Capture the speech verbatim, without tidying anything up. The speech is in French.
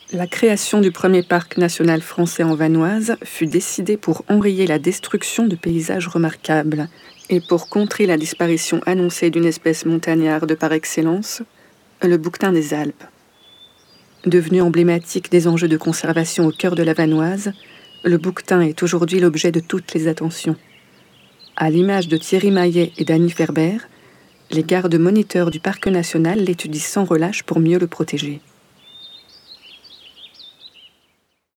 La création du premier parc national français en Vanoise fut décidée pour enrayer la destruction de paysages remarquables et pour contrer la disparition annoncée d'une espèce montagnarde par excellence, le bouquetin des Alpes. Devenu emblématique des enjeux de conservation au cœur de la Vanoise, le bouquetin est aujourd'hui l'objet de toutes les attentions. À l'image de Thierry Maillet et d'Annie Ferber, les gardes moniteurs du parc national l'étudient sans relâche pour mieux le protéger.